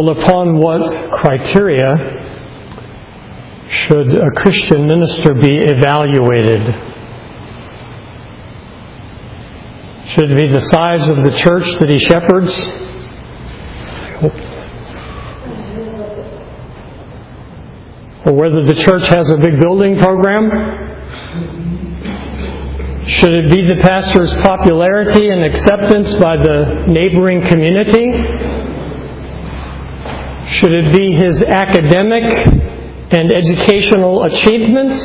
Well, upon what criteria should a Christian minister be evaluated? Should it be the size of the church that he shepherds? Or whether the church has a big building program? Should it be the pastor's popularity and acceptance by the neighboring community? Should it be his academic and educational achievements?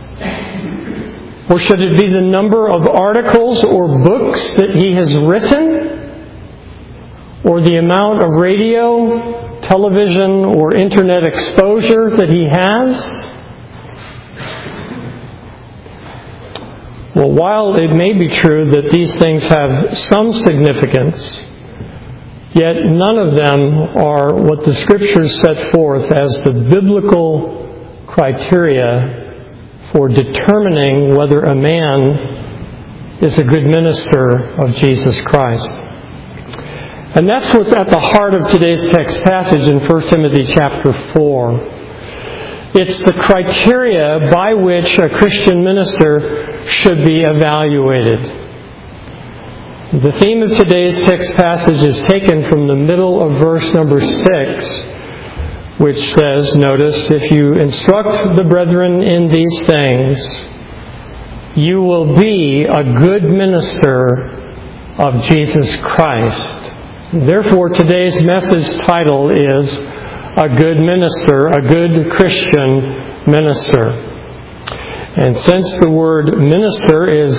Or should it be the number of articles or books that he has written? Or the amount of radio, television, or internet exposure that he has? Well, while it may be true that these things have some significance, yet none of them are what the Scriptures set forth as the biblical criteria for determining whether a man is a good minister of Jesus Christ. And that's what's at the heart of today's text passage in 1 Timothy chapter 4. It's the criteria by which a Christian minister should be evaluated. The theme of today's text passage is taken from the middle of verse number 6, which says, notice, if you instruct the brethren in these things, you will be a good minister of Jesus Christ. Therefore, today's message title is A Good Minister, a Good Christian Minister. And since the word minister is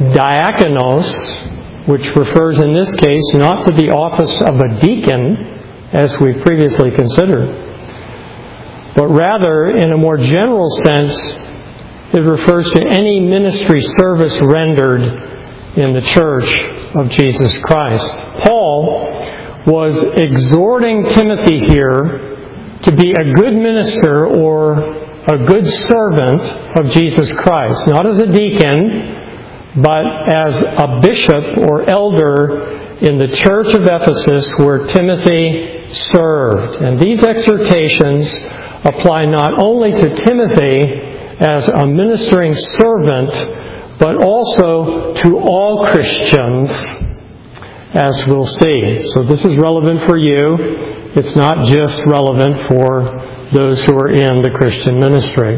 diakonos, which refers in this case not to the office of a deacon, as we previously considered, but rather, in a more general sense, it refers to any ministry service rendered in the church of Jesus Christ. Paul was exhorting Timothy here to be a good minister or a good servant of Jesus Christ, not as a deacon, but as a bishop or elder in the church of Ephesus where Timothy served. And these exhortations apply not only to Timothy as a ministering servant, but also to all Christians, as we'll see. So this is relevant for you. It's not just relevant for those who are in the Christian ministry.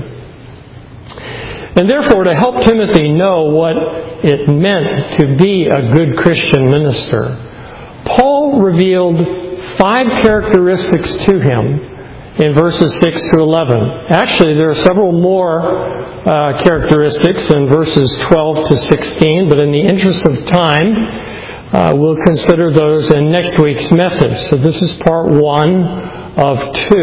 And therefore, to help Timothy know what it meant to be a good Christian minister, Paul revealed 5 characteristics to him in verses 6 to 11. Actually, there are several more characteristics in verses 12 to 16, but in the interest of time, we'll consider those in next week's message. So this is part 1 of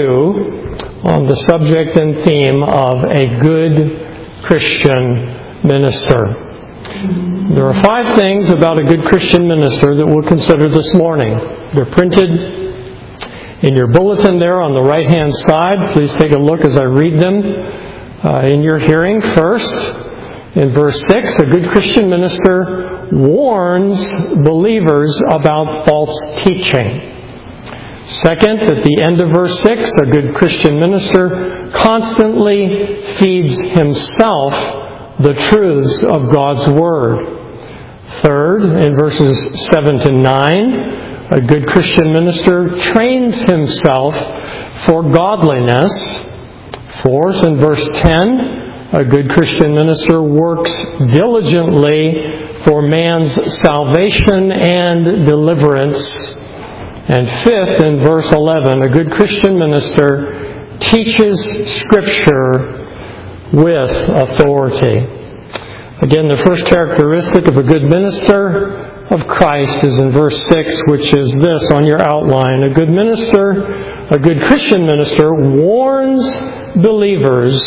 2 on the subject and theme of a good Christian minister. There are 5 things about a good Christian minister that we'll consider this morning. They're printed in your bulletin there on the right-hand side. Please take a look as I read them in your hearing. First, in verse 6, a good Christian minister warns believers about false teaching. Second, at the end of verse 6, a good Christian minister constantly feeds himself the truths of God's Word. Third, in verses 7 to 9, a good Christian minister trains himself for godliness. Fourth, in verse 10, a good Christian minister works diligently for man's salvation and deliverance. And fifth, in verse 11, a good Christian minister teaches Scripture with authority. Again, the first characteristic of a good minister of Christ is in verse 6, which is this on your outline. A good minister, a good Christian minister, warns believers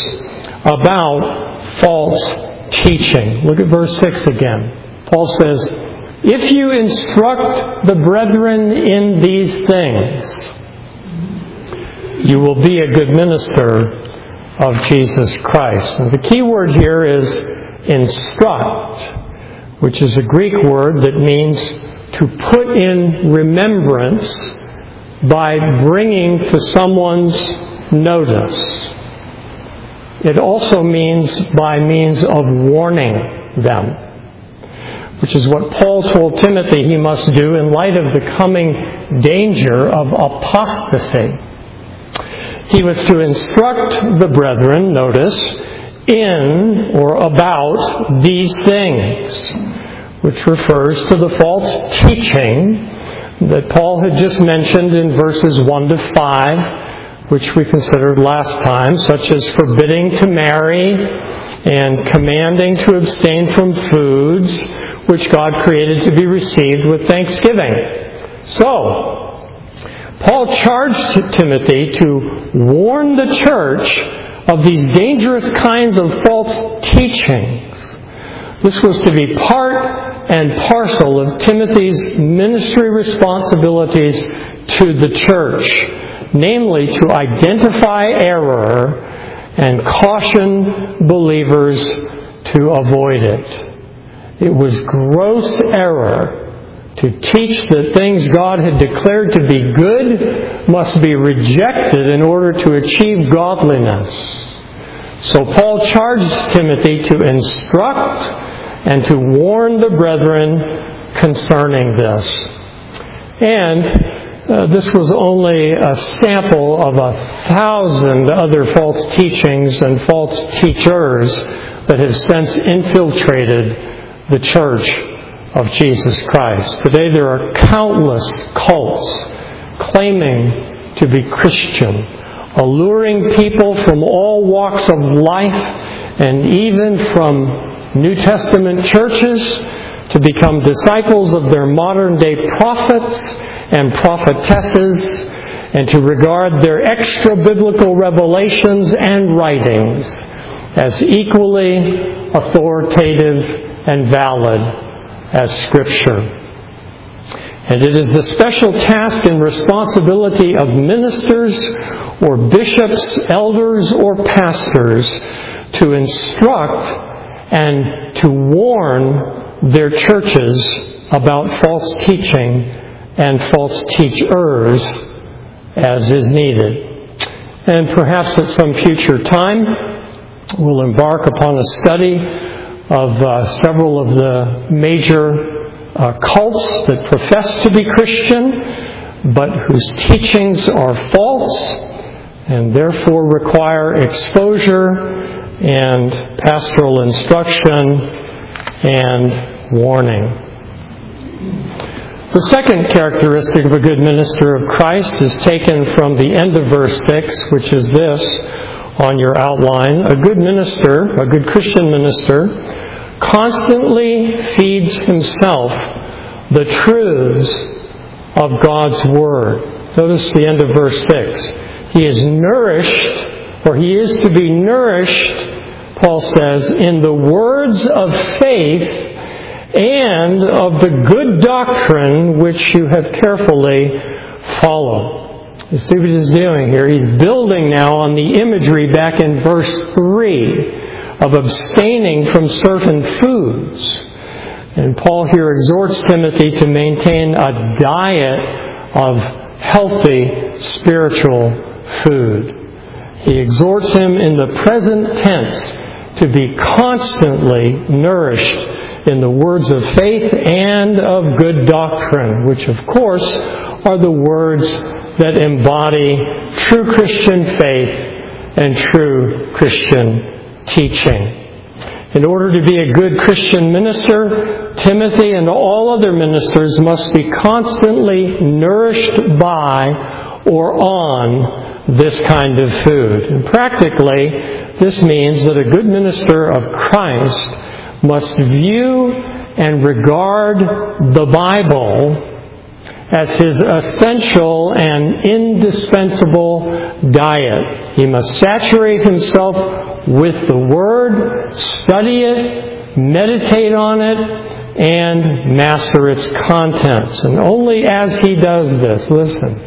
about false teaching. Look at verse 6 again. Paul says, if you instruct the brethren in these things, you will be a good minister of Jesus Christ. And the key word here is instruct, which is a Greek word that means to put in remembrance by bringing to someone's notice. It also means by means of warning them, which is what Paul told Timothy he must do in light of the coming danger of apostasy. He was to instruct the brethren, notice, in or about these things, which refers to the false teaching that Paul had just mentioned in verses 1 to 5, which we considered last time, such as forbidding to marry and commanding to abstain from foods which God created to be received with thanksgiving. So, Paul charged Timothy to warn the church of these dangerous kinds of false teachings. This was to be part and parcel of Timothy's ministry responsibilities to the church, namely to identify error and caution believers to avoid it. It was gross error to teach that things God had declared to be good must be rejected in order to achieve godliness. So Paul charged Timothy to instruct and to warn the brethren concerning this. And this was only a sample of 1,000 other false teachings and false teachers that have since infiltrated the Church of Jesus Christ. Today there are countless cults claiming to be Christian, alluring people from all walks of life and even from New Testament churches to become disciples of their modern-day prophets and prophetesses and to regard their extra-biblical revelations and writings as equally authoritative and valid as Scripture. And it is the special task and responsibility of ministers or bishops, elders, or pastors to instruct and to warn their churches about false teaching and false teachers as is needed. And perhaps at some future time we'll embark upon a study of several of the major cults that profess to be Christian, but whose teachings are false and therefore require exposure and pastoral instruction and warning. The second characteristic of a good minister of Christ is taken from the end of verse 6, which is this on your outline. A good minister, a good Christian minister, constantly feeds himself the truths of God's Word. Notice the end of verse 6. He is nourished, or he is to be nourished, Paul says, in the words of faith and of the good doctrine which you have carefully followed. You see what he's doing here? He's building now on the imagery back in verse 3 of abstaining from certain foods. And Paul here exhorts Timothy to maintain a diet of healthy spiritual food. He exhorts him in the present tense to be constantly nourished in the words of faith and of good doctrine, which of course are the words that embody true Christian faith and true Christian teaching. In order to be a good Christian minister, Timothy and all other ministers must be constantly nourished by or on this kind of food. And practically, this means that a good minister of Christ must view and regard the Bible as his essential and indispensable diet. He must saturate himself with the Word, study it, meditate on it, and master its contents. And only as he does this, listen,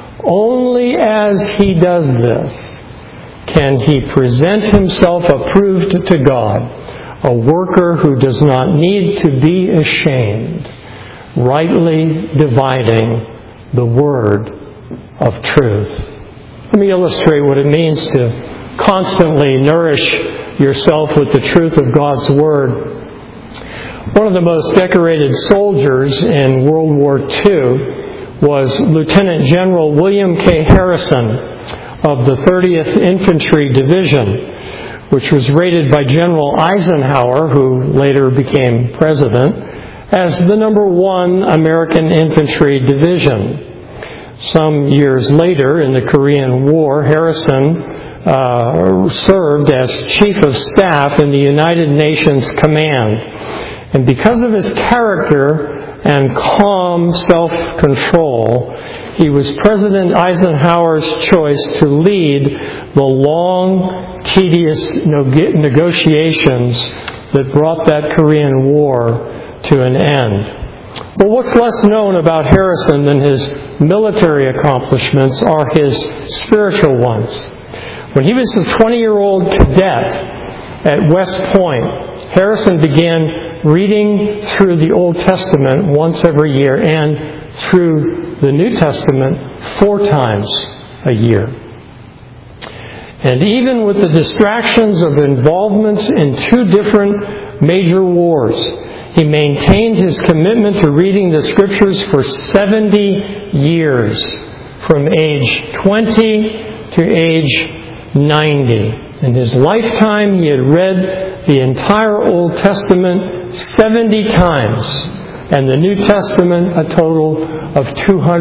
only as he does this can he present himself approved to God, a worker who does not need to be ashamed, rightly dividing the Word of truth. Let me illustrate what it means to constantly nourish yourself with the truth of God's Word. One of the most decorated soldiers in World War II was Lieutenant General William K. Harrison of the 30th Infantry Division, which was rated by General Eisenhower, who later became president, as the number 1 American infantry division. Some years later, in the Korean War, Harrison served as Chief of Staff in the United Nations Command. And because of his character and calm self-control, he was President Eisenhower's choice to lead the long, tedious negotiations that brought that Korean War to an end. But what's less known about Harrison than his military accomplishments are his spiritual ones. When he was a 20-year-old cadet at West Point, Harrison began reading through the Old Testament once every year and through the New Testament 4 times a year. And even with the distractions of involvements in 2 different major wars, he maintained his commitment to reading the Scriptures for 70 years, from age 20 to age 90. In his lifetime, he had read the entire Old Testament 70 times, and the New Testament a total of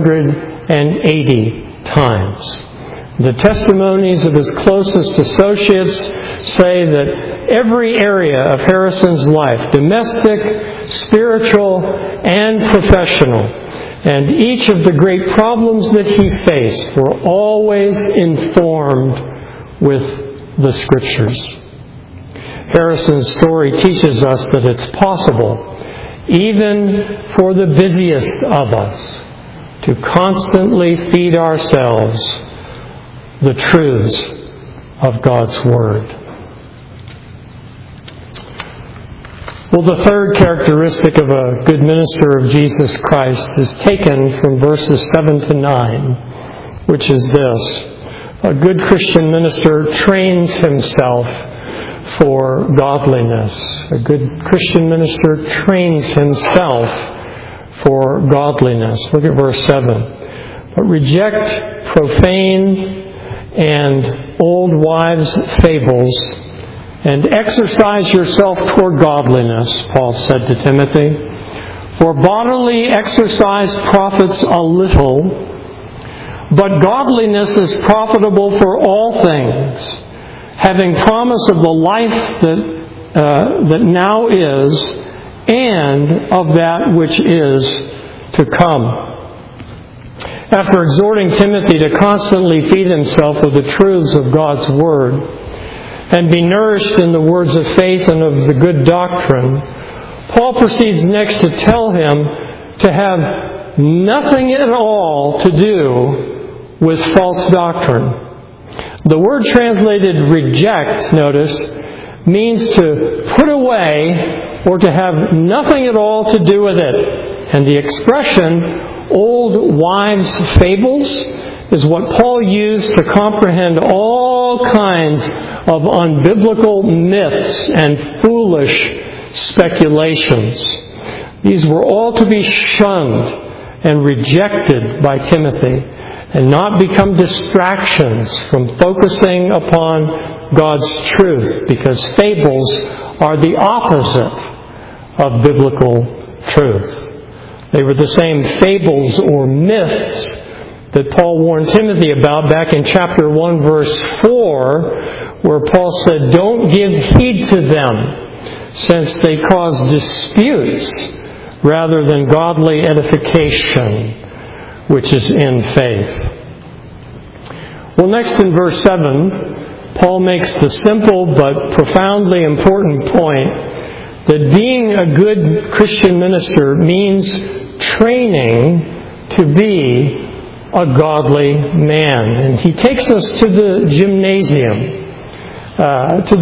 280 times. The testimonies of his closest associates say that every area of Harrison's life, domestic, spiritual, and professional, and each of the great problems that he faced were always informed with the Scriptures. Harrison's story teaches us that it's possible, even for the busiest of us, to constantly feed ourselves the truths of God's Word. Well, the third characteristic of a good minister of Jesus Christ is taken from verses 7 to 9, which is this: a good Christian minister trains himself for godliness. A good Christian minister trains himself for godliness. Look at verse 7. But reject profane and old wives' fables, and exercise yourself toward godliness, Paul said to Timothy. For bodily exercise profits a little, but godliness is profitable for all things, having promise of the life that now is, and of that which is to come. After exhorting Timothy to constantly feed himself with the truths of God's Word and be nourished in the words of faith and of the good doctrine, Paul proceeds next to tell him to have nothing at all to do with false doctrine. The word translated reject, notice, means to put away or to have nothing at all to do with it. And the expression old wives' fables is what Paul used to comprehend all kinds of unbiblical myths and foolish speculations. These were all to be shunned and rejected by Timothy and not become distractions from focusing upon God's truth, because fables are the opposite of biblical truth. They were the same fables or myths that Paul warned Timothy about back in chapter 1, verse 4, where Paul said, "Don't give heed to them, since they cause disputes rather than godly edification, which is in faith." Well, next in verse 7, Paul makes the simple but profoundly important point that being a good Christian minister means training to be a godly man. And he takes us to the gymnasium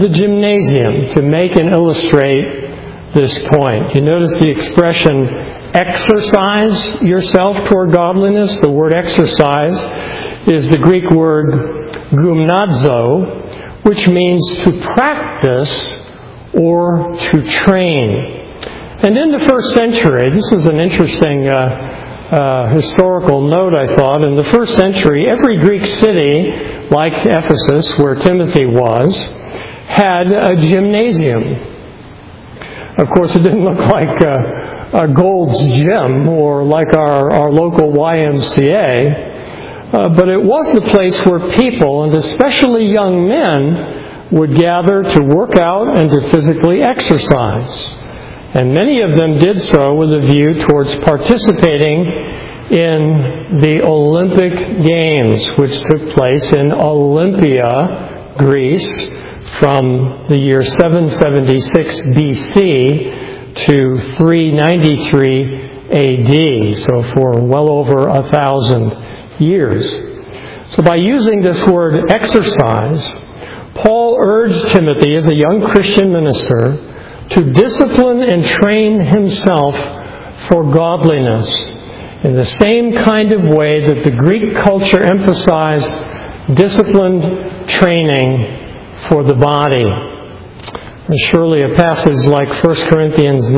to make and illustrate this point. You notice the expression exercise yourself toward godliness. The word exercise is the Greek word gymnazo, which means to practice or to train. And in the first century, this is an interesting historical note, I thought. In the first century, every Greek city, like Ephesus, where Timothy was, had a gymnasium. Of course, it didn't look like a Gold's Gym or like our local YMCA, but it was the place where people, and especially young men, would gather to work out and to physically exercise. And many of them did so with a view towards participating in the Olympic Games, which took place in Olympia, Greece, from the year 776 BC to 393 AD, so for well over 1,000 years. So by using this word exercise, Paul urged Timothy as a young Christian minister to discipline and train himself for godliness in the same kind of way that the Greek culture emphasized disciplined training for the body. And surely a passage like 1 Corinthians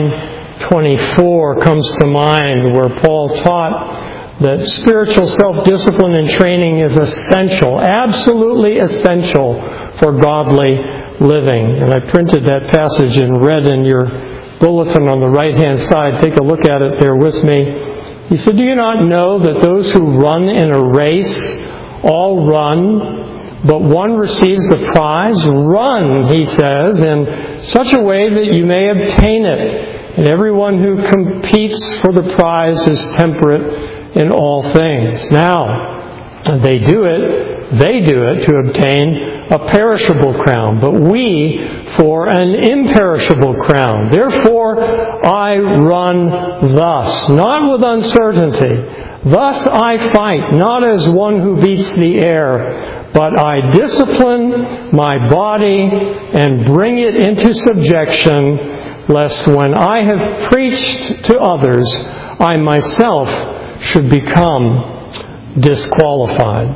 9:24 comes to mind, where Paul taught that spiritual self-discipline and training is essential, absolutely essential for godly living. And I printed that passage in red in your bulletin on the right-hand side. Take a look at it there with me. He said, "Do you not know that those who run in a race all run, but one receives the prize? Run," he says, "in such a way that you may obtain it. And everyone who competes for the prize is temperate in all things." Now, they do it to obtain a perishable crown, but we for an imperishable crown. Therefore I run thus, not with uncertainty. Thus I fight, not as one who beats the air, but I discipline my body and bring it into subjection, lest when I have preached to others, I myself should become disqualified.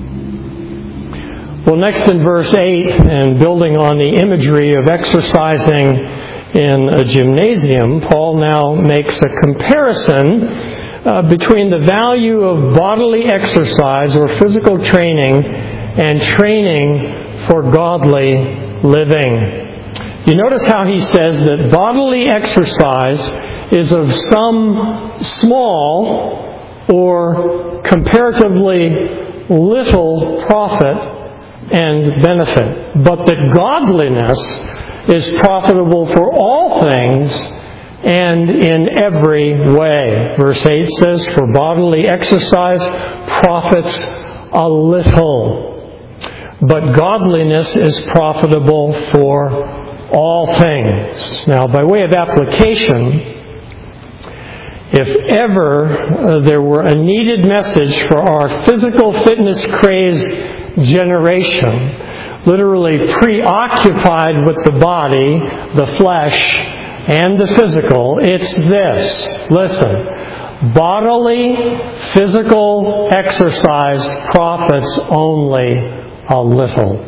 Well, next in verse 8, and building on the imagery of exercising in a gymnasium, Paul now makes a comparison between the value of bodily exercise or physical training and training for godly living. You notice how he says that bodily exercise is of some small or comparatively little profit and benefit, but that godliness is profitable for all things and in every way. Verse 8 says, "For bodily exercise profits a little, but godliness is profitable for all things." Now, by way of application, if ever there were a needed message for our physical fitness crazed generation, literally preoccupied with the body, the flesh, and the physical, it's this. Listen, bodily physical exercise profits only a little.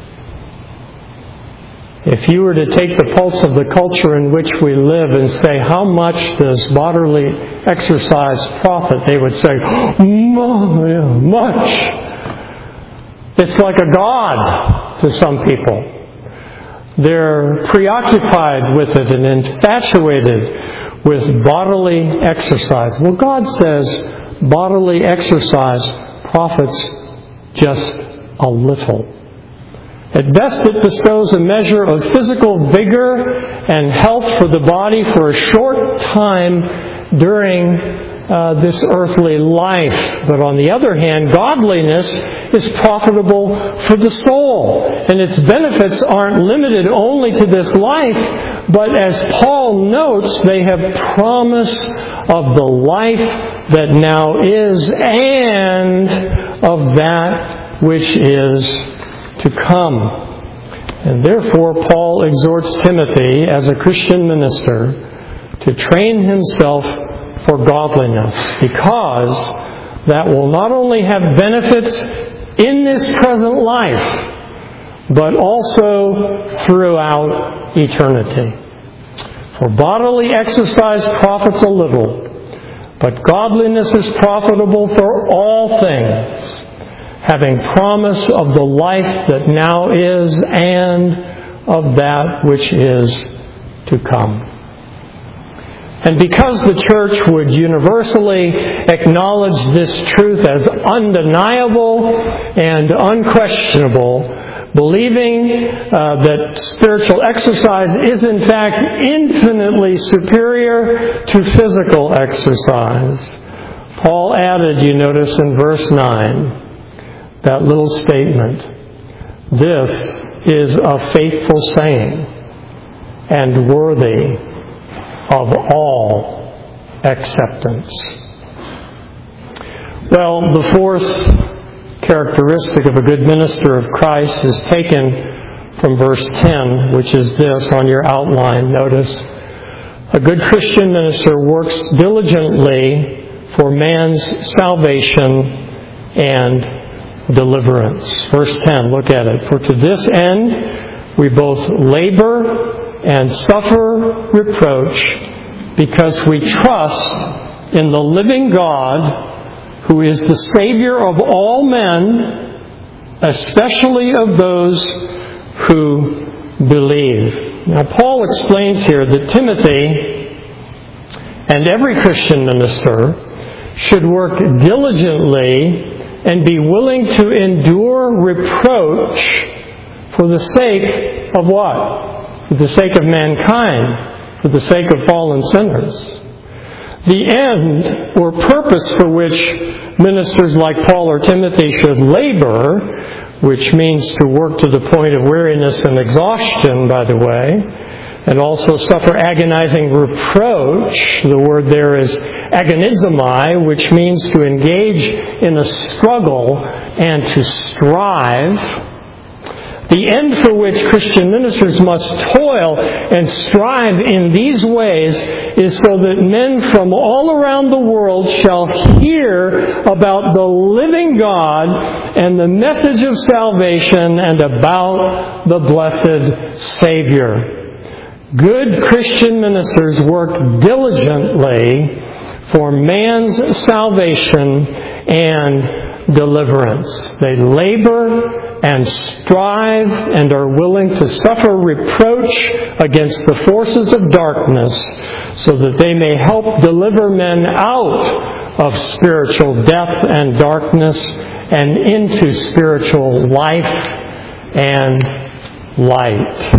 If you were to take the pulse of the culture in which we live and say, how much does bodily exercise profit? They would say, much. It's like a god to some people. They're preoccupied with it and infatuated with bodily exercise. Well, God says bodily exercise profits just a little. At best, it bestows a measure of physical vigor and health for the body for a short time during this earthly life. But on the other hand, godliness is profitable for the soul. And its benefits aren't limited only to this life, but as Paul notes, they have promise of the life that now is and of that which is to come. And therefore, Paul exhorts Timothy, as a Christian minister, to train himself for godliness, because that will not only have benefits in this present life, but also throughout eternity. For bodily exercise profits a little, but godliness is profitable for all things, having promise of the life that now is and of that which is to come. And because the church would universally acknowledge this truth as undeniable and unquestionable, believing that spiritual exercise is in fact infinitely superior to physical exercise, Paul added, you notice in verse 9, that little statement, "This is a faithful saying and worthy of all acceptance." Well, the fourth characteristic of a good minister of Christ is taken from verse 10, which is this on your outline. Notice, a good Christian minister works diligently for man's salvation and deliverance. Verse 10, look at it. "For to this end we both labor and suffer reproach, because we trust in the living God, who is the Savior of all men, especially of those who believe." Now, Paul explains here that Timothy and every Christian minister should work diligently and be willing to endure reproach for the sake of what? For the sake of mankind, for the sake of fallen sinners. The end or purpose for which ministers like Paul or Timothy should labor, which means to work to the point of weariness and exhaustion, by the way, and also suffer agonizing reproach. The word there is agonizomai, which means to engage in a struggle and to strive. The end for which Christian ministers must toil and strive in these ways is so that men from all around the world shall hear about the living God and the message of salvation and about the blessed Savior. Good Christian ministers work diligently for man's salvation and deliverance. They labor and strive and are willing to suffer reproach against the forces of darkness so that they may help deliver men out of spiritual death and darkness and into spiritual life and light.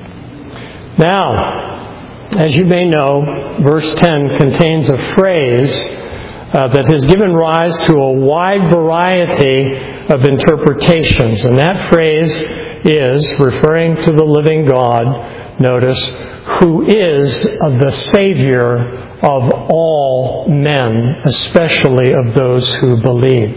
Now, as you may know, verse 10 contains a phrase that has given rise to a wide variety of interpretations. And that phrase is referring to the living God, notice, who is the Savior of all men, especially of those who believe.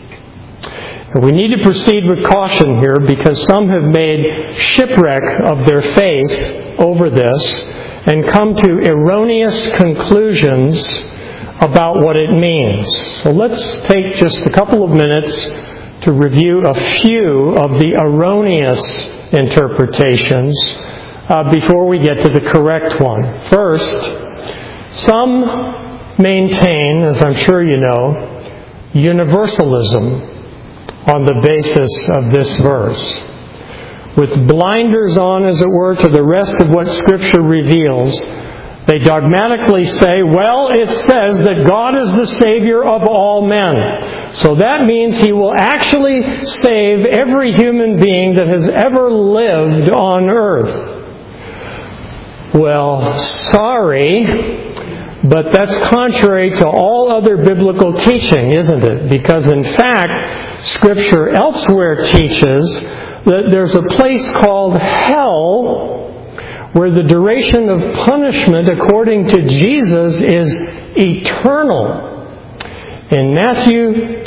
And we need to proceed with caution here, because some have made shipwreck of their faith over this and come to erroneous conclusions about what it means. So let's take just a couple of minutes to review a few of the erroneous interpretations before we get to the correct one. First, some maintain, as I'm sure you know, universalism on the basis of this verse, with blinders on, as it were, to the rest of what Scripture reveals. They dogmatically say, well, it says that God is the Savior of all men. So that means He will actually save every human being that has ever lived on earth. Well, sorry, but that's contrary to all other biblical teaching, isn't it? Because in fact, Scripture elsewhere teaches that there's a place called hell where the duration of punishment, according to Jesus, is eternal. In Matthew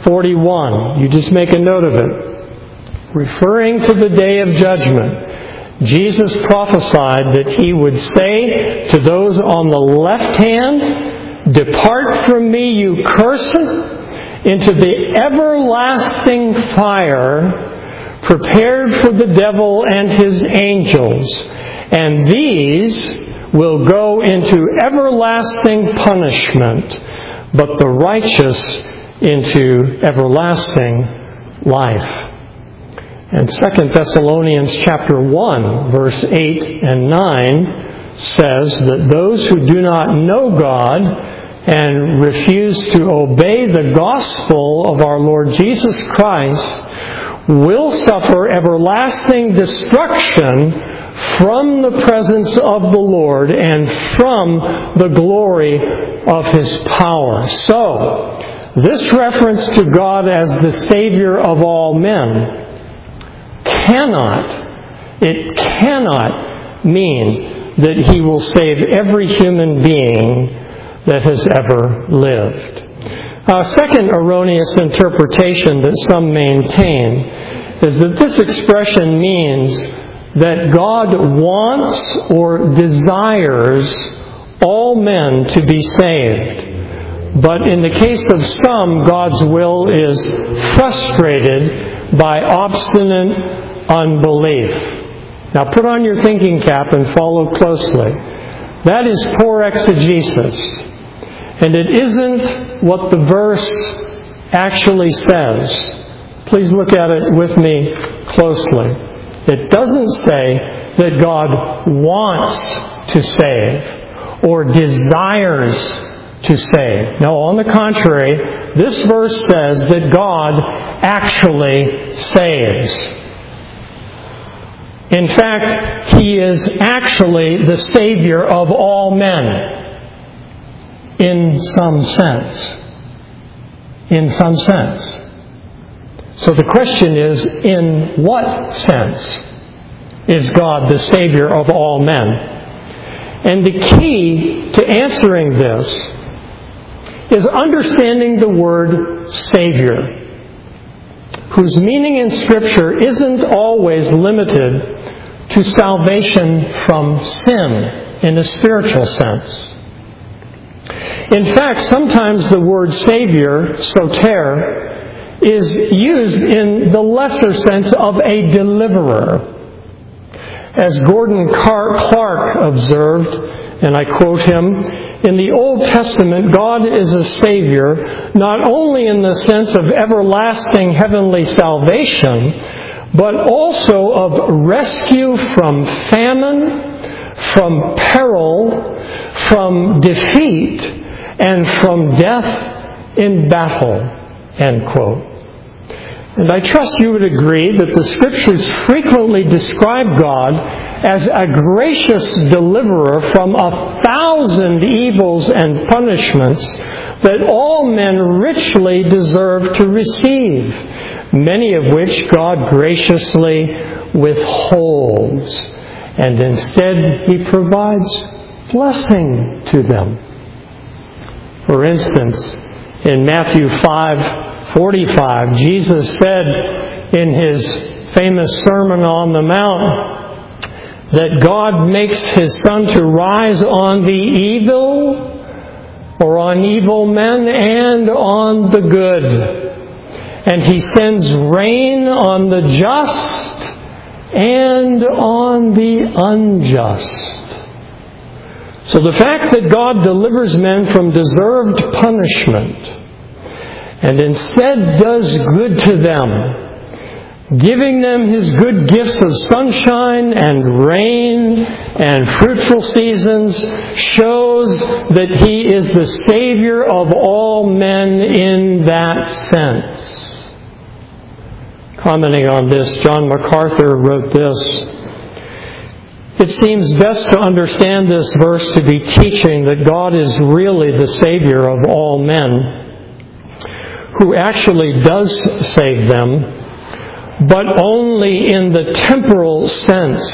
25:41, you just make a note of it, referring to the day of judgment, Jesus prophesied that He would say to those on the left hand, "Depart from me, you cursed, into the everlasting fire prepared for the devil and his angels, and these will go into everlasting punishment, but the righteous into everlasting life." And 2 Thessalonians chapter 1, verse 8 and 9 says that those who do not know God and refuse to obey the gospel of our Lord Jesus Christ will suffer everlasting destruction from the presence of the Lord and from the glory of His power. So, this reference to God as the Savior of all men cannot mean that He will save every human being that has ever lived. A second erroneous interpretation that some maintain is that this expression means that God wants or desires all men to be saved. But in the case of some, God's will is frustrated by obstinate unbelief. Now put on your thinking cap and follow closely. That is poor exegesis. And it isn't what the verse actually says. Please look at it with me closely. It doesn't say that God wants to save or desires to save. No, on the contrary, this verse says that God actually saves. In fact, He is actually the Savior of all men. In some sense. In some sense. So the question is, in what sense is God the Savior of all men? And the key to answering this is understanding the word Savior, whose meaning in Scripture isn't always limited to salvation from sin in a spiritual sense. In fact, sometimes the word Savior, soter, is used in the lesser sense of a deliverer. As Gordon Clark observed, and I quote him, "In the Old Testament, God is a Savior, not only in the sense of everlasting heavenly salvation, but also of rescue from famine, from peril, from defeat, and from death in battle." End quote. And I trust you would agree that the Scriptures frequently describe God as a gracious deliverer from 1,000 evils and punishments that all men richly deserve to receive, many of which God graciously withholds, and instead He provides blessing to them. For instance, in Matthew 5:45, Jesus said in His famous Sermon on the Mount that God makes His sun to rise on the evil, or on evil men, and on the good. And He sends rain on the just and on the unjust. So the fact that God delivers men from deserved punishment and instead does good to them, giving them His good gifts of sunshine and rain and fruitful seasons, shows that He is the Savior of all men in that sense. Commenting on this, John MacArthur wrote this: "It seems best to understand this verse to be teaching that God is really the Savior of all men, who actually does save them, but only in the temporal sense,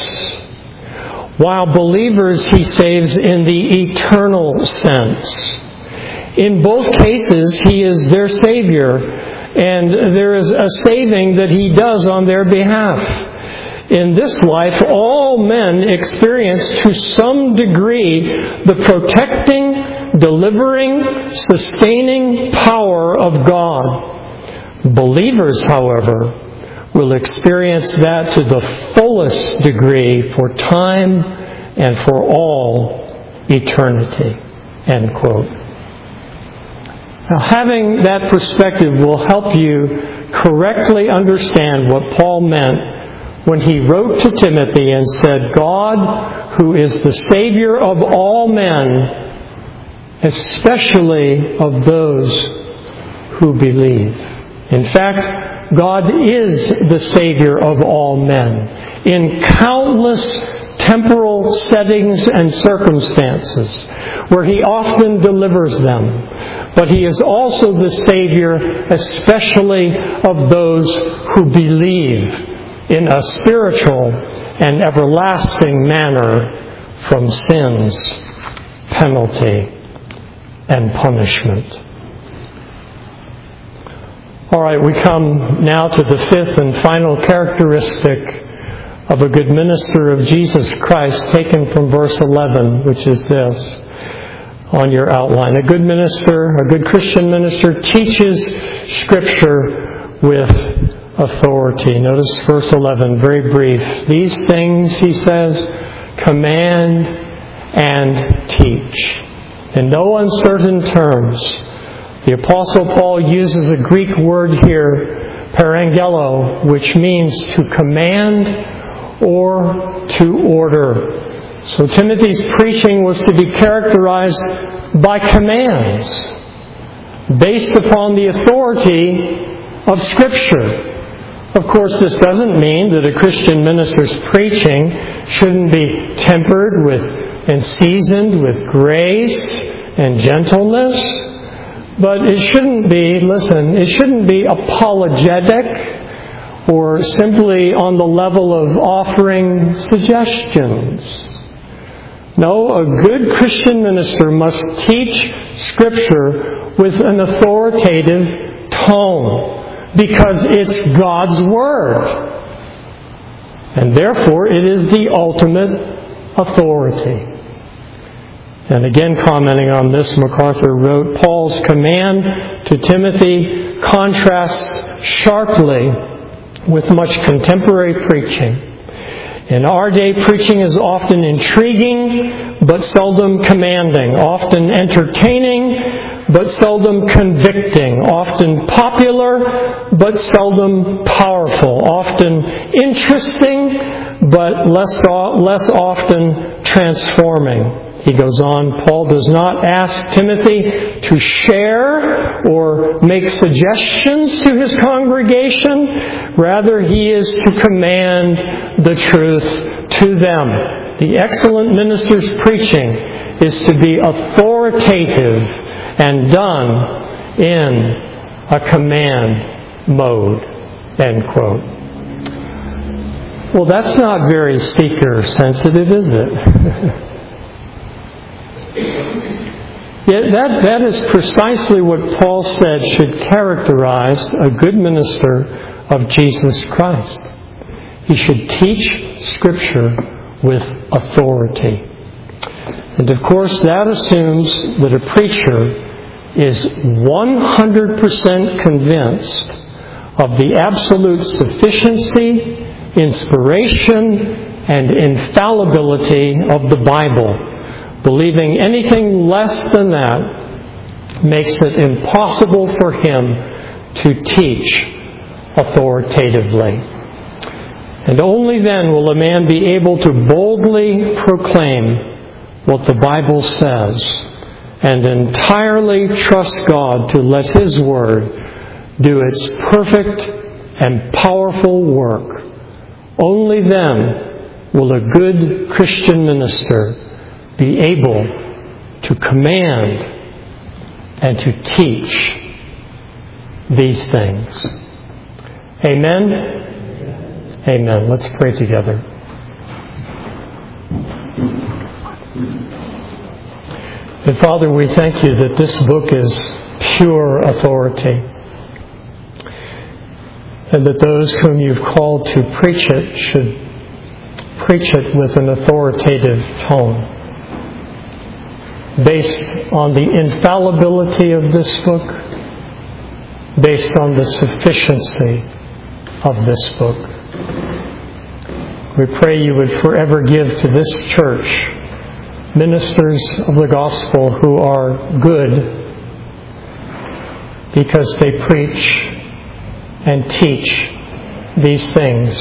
while believers He saves in the eternal sense. In both cases, He is their Savior, and there is a saving that He does on their behalf. In this life, all men experience to some degree the protecting, delivering, sustaining power of God. Believers, however, will experience that to the fullest degree for time and for all eternity. End quote. Now, having that perspective will help you correctly understand what Paul meant when he wrote to Timothy and said, God, who is the Savior of all men, especially of those who believe. In fact, God is the Savior of all men in countless temporal settings and circumstances where He often delivers them. But He is also the Savior especially of those who believe in a spiritual and everlasting manner from sin's penalty and punishment. All right, we come now to the fifth and final characteristic of a good minister of Jesus Christ, taken from verse 11, which is this on your outline. A good minister, a good Christian minister, teaches Scripture with authority. Notice verse 11, very brief. These things, he says, command and teach. In no uncertain terms, the Apostle Paul uses a Greek word here, parangelo, which means to command or to order. So Timothy's preaching was to be characterized by commands based upon the authority of Scripture. Of course, this doesn't mean that a Christian minister's preaching shouldn't be tempered with and seasoned with grace and gentleness. But it shouldn't be apologetic or simply on the level of offering suggestions. No, a good Christian minister must teach Scripture with an authoritative tone because it's God's Word. And therefore, it is the ultimate authority. And again, commenting on this, MacArthur wrote, Paul's command to Timothy contrasts sharply with much contemporary preaching. In our day, preaching is often intriguing, but seldom commanding, often entertaining, but seldom convicting, often popular, but seldom powerful, often interesting, but less often transforming. He goes on, Paul does not ask Timothy to share or make suggestions to his congregation. Rather, he is to command the truth to them. The excellent minister's preaching is to be authoritative and done in a command mode. End quote. Well, that's not very seeker-sensitive, is it? Yet that is precisely what Paul said should characterize a good minister of Jesus Christ. He should teach Scripture with authority. And of course, that assumes that a preacher is 100% convinced of the absolute sufficiency, inspiration, and infallibility of the Bible. Believing anything less than that makes it impossible for him to teach authoritatively. And only then will a man be able to boldly proclaim what the Bible says and entirely trust God to let His Word do its perfect and powerful work. Only then will a good Christian minister be able to command and to teach these things. Amen? Amen. Let's pray together. And Father, we thank You that this book is pure authority, and that those whom You've called to preach it should preach it with an authoritative tone, based on the infallibility of this book, based on the sufficiency of this book. We pray you would forever give to this church ministers of the gospel who are good because they preach and teach these things,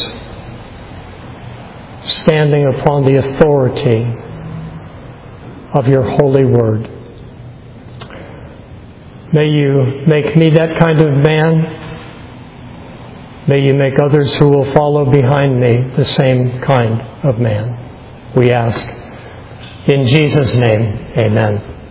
standing upon the authority of your holy word. May you make me that kind of man. May you make others who will follow behind me the same kind of man. We ask. In Jesus' name, amen.